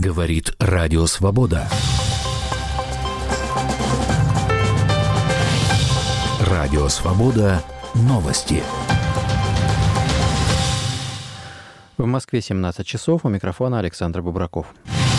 Говорит Радио Свобода. Радио Свобода. Новости. В Москве 17 часов. У микрофона Александр Бубраков.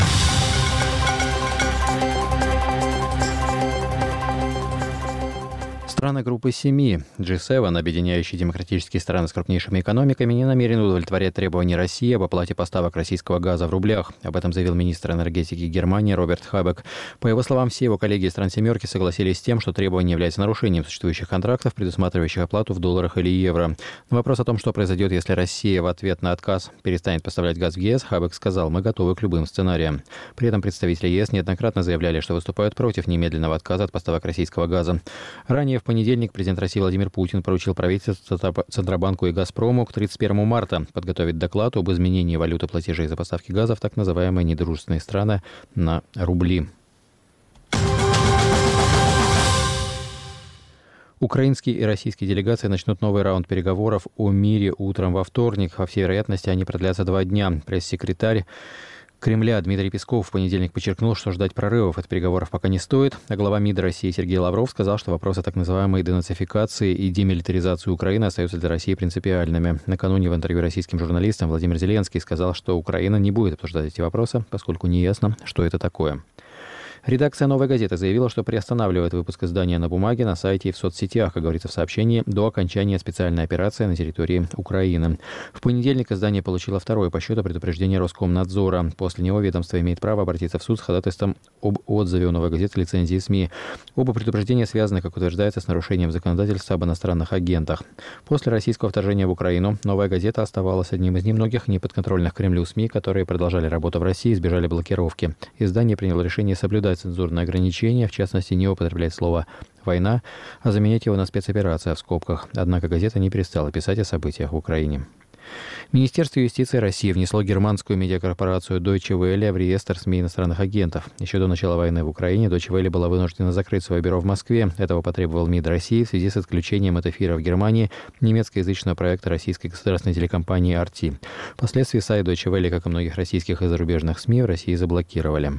Страны группы 7 G7, объединяющие демократические страны с крупнейшими экономиками, не намерены удовлетворять требования России об оплате поставок российского газа в рублях. Об этом заявил министр энергетики Германии Роберт Хабек. По его словам, все его коллеги из стран «семерки» согласились с тем, что требование является нарушением существующих контрактов, предусматривающих оплату в долларах или евро. На вопрос о том, что произойдет, если Россия в ответ на отказ перестанет поставлять газ в ЕС, Хабек сказал: «Мы готовы к любым сценариям». При этом представители ЕС неоднократно заявляли, что выступают против немедленного отказа от поставок российского газа. Ранее в понедельник президент России Владимир Путин поручил правительству, Центробанку и «Газпрому» к 31 марта подготовить доклад об изменении валюты платежей за поставки газа в так называемые недружественные страны на рубли. Украинские и российские делегации начнут новый раунд переговоров о мире утром во вторник. По всей вероятности, они продлятся 2 дня. Пресс-секретарь Кремля Дмитрий Песков в понедельник подчеркнул, что ждать прорывов от переговоров пока не стоит, а глава МИД России Сергей Лавров сказал, что вопросы так называемой денацификации и демилитаризации Украины остаются для России принципиальными. Накануне в интервью российским журналистам Владимир Зеленский сказал, что Украина не будет обсуждать эти вопросы, поскольку неясно, что это такое. Редакция «Новой газеты» заявила, что приостанавливает выпуск издания на бумаге, на сайте и в соцсетях, как говорится в сообщении, до окончания специальной операции на территории Украины. В понедельник издание получило второе по счету предупреждение Роскомнадзора. После него ведомство имеет право обратиться в суд с ходатайством об отзыве у «Новой газеты» лицензии СМИ. Оба предупреждения связаны, как утверждается, с нарушением законодательства об иностранных агентах. После российского вторжения в Украину «Новая газета» оставалась одним из немногих неподконтрольных Кремлю СМИ, которые продолжали работу в России и избежали блокировки. Издание приняло решение соблюдать цензурные ограничения, в частности, не употреблять слово «война», а заменять его на «спецоперация» в скобках. Однако газета не перестала писать о событиях в Украине. Министерство юстиции России внесло германскую медиакорпорацию Deutsche Welle в реестр СМИ иностранных агентов. Еще до начала войны в Украине Deutsche Welle была вынуждена закрыть свое бюро в Москве. Этого потребовал МИД России в связи с отключением от эфира в Германии немецкоязычного проекта российской государственной телекомпании RT. Впоследствии сайт Deutsche Welle, как и многих российских и зарубежных СМИ, в России заблокировали.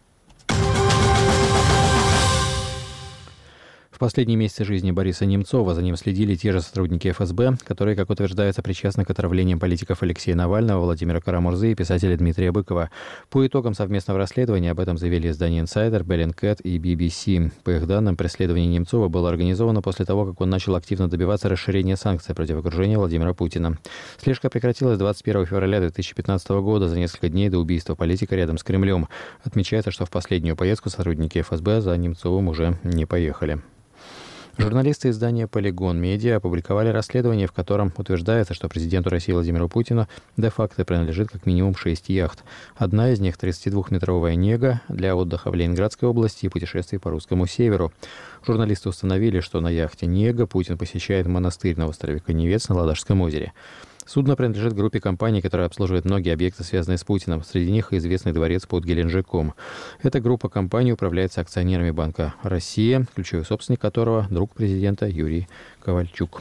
В последние месяцы жизни Бориса Немцова за ним следили те же сотрудники ФСБ, которые, как утверждается, причастны к отравлениям политиков Алексея Навального, Владимира Карамурзы и писателя Дмитрия Быкова. По итогам совместного расследования об этом заявили издания Insider, Bellingcat и BBC. По их данным, преследование Немцова было организовано после того, как он начал активно добиваться расширения санкций против окружения Владимира Путина. Слежка прекратилась 21 февраля 2015 года, за несколько дней до убийства политика рядом с Кремлем. Отмечается, что в последнюю поездку сотрудники ФСБ за Немцовым уже не поехали. Журналисты издания «Полигон Медиа» опубликовали расследование, в котором утверждается, что президенту России Владимиру Путину де-факто принадлежит как минимум 6 яхт. Одна из них – 32-метровая «Нега» для отдыха в Ленинградской области и путешествий по русскому северу. Журналисты установили, что на яхте «Нега» Путин посещает монастырь на острове Каневец на Ладожском озере. Судно принадлежит группе компаний, которая обслуживает многие объекты, связанные с Путиным. Среди них и известный дворец под Геленджиком. Эта группа компаний управляется акционерами Банка «Россия», ключевой собственник которого – друг президента Юрий Ковальчук.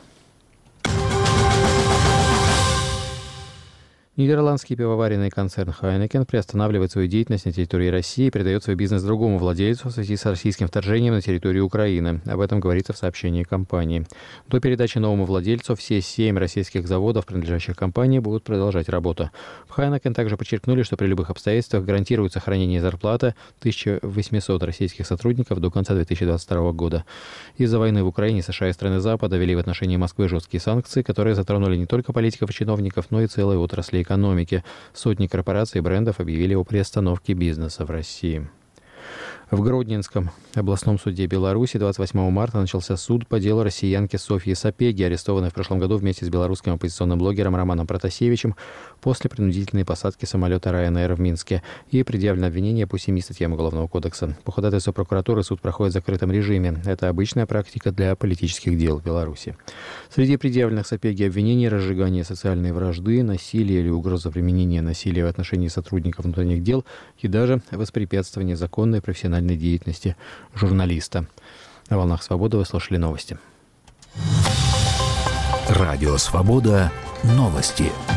Нидерландский пивоваренный концерн Heineken приостанавливает свою деятельность на территории России и передает свой бизнес другому владельцу в связи с российским вторжением на территорию Украины. Об этом говорится в сообщении компании. До передачи новому владельцу все 7 российских заводов, принадлежащих компании, будут продолжать работу. В Heineken также подчеркнули, что при любых обстоятельствах гарантируют сохранение зарплаты 1800 российских сотрудников до конца 2022 года. Из-за войны в Украине США и страны Запада ввели в отношении Москвы жесткие санкции, которые затронули не только политиков и чиновников, но и целые отрасли экономики. Сотни корпораций и брендов объявили о приостановке бизнеса в России. В Гродненском областном суде Беларуси 28 марта начался суд по делу россиянки Софьи Сапеги, арестованной в прошлом году вместе с белорусским оппозиционным блогером Романом Протасевичем после принудительной посадки самолета Ryanair в Минске. Ей предъявлено обвинение по 7 статьям Уголовного кодекса. По ходатайству прокуратуры суд проходит в закрытом режиме. Это обычная практика для политических дел в Беларуси. Среди предъявленных Сапеги обвинений – разжигание социальной вражды, насилие или угроза применения насилия в отношении сотрудников внутренних дел и даже воспрепятствование законной профессиональной деятельности журналиста. На «Волнах Свободы» вы слушали новости. Радио Свобода. Новости.